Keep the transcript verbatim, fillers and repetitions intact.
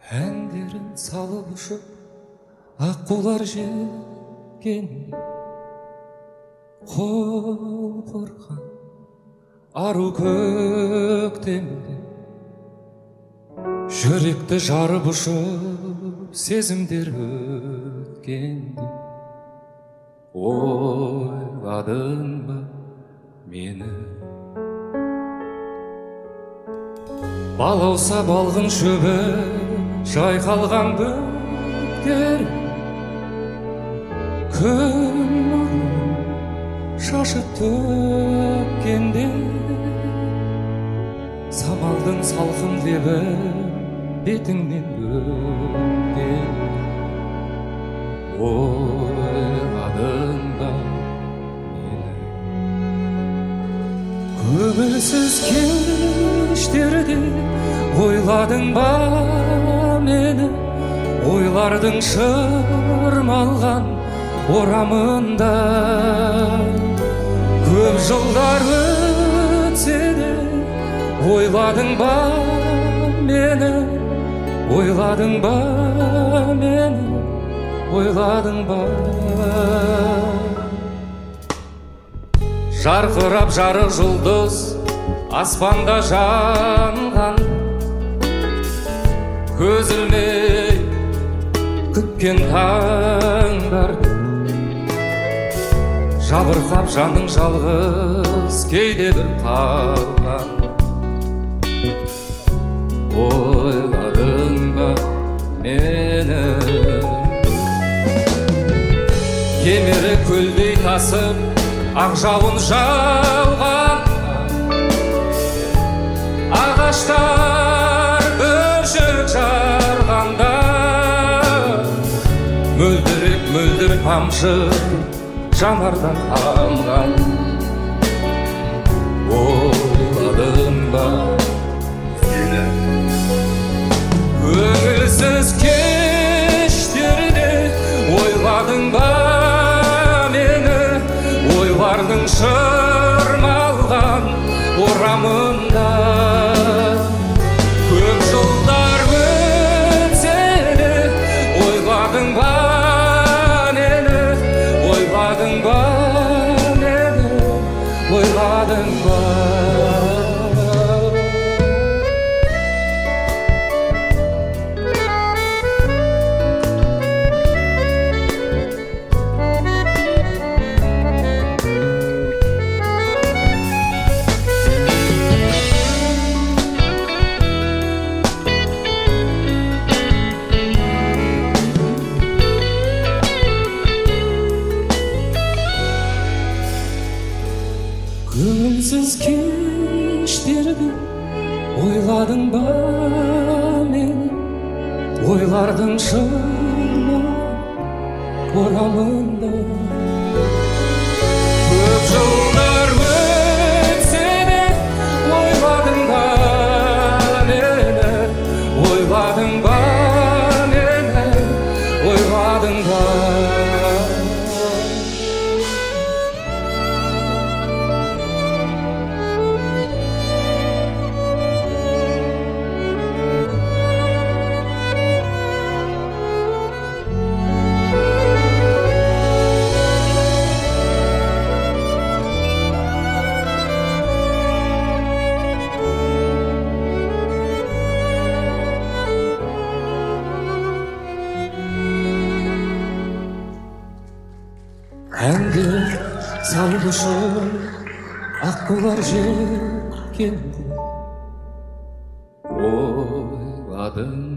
Әндерін салып ұшып аққулар желген, құлпырған ару көктемде жүректі жарып ұшып сезімдер өткенде ойладың ба мені? Балауса балғын шөбі жайқалған бөктер, күн нұрын шашып төккенде самалдың салқын лебі бетіңнен өткен. Ойладың ба мені? Көңілсіз кештерде ойладың ба мені? Ойлардың шырмалған орамында көп жылдар өтсе де ойладың ба мені? Ойладың ба мені? Ойладың ба? Жарқырап жарық жұлдыз аспанда жанған, көз ілмей күткен таңдарды жабырқап жаның жалғыз кейде бір қалған. Ойладың ба мені? Кемері көлдей тасып ақ жауын жауған, ағаштар бүршік жарғанда мөлдіреп мөлдір тамшы жанардан тамған. Ойладың ба мені? Көңілсіз кештерде ойладың ба мені? Ойлардың шырмалған орамында көп жылдар өтсе де ойладың ба мені? Ойладың ба мені? Ойладың ба? Көңілсіз кештерде ойладың ба мені? Ойлардың шырмалған орамында көп жылдар өтсе де ойладың ба мені? Ойладың ба мені? Ойладың ба? Әндер салып ұшып аққулар желкенде ойладың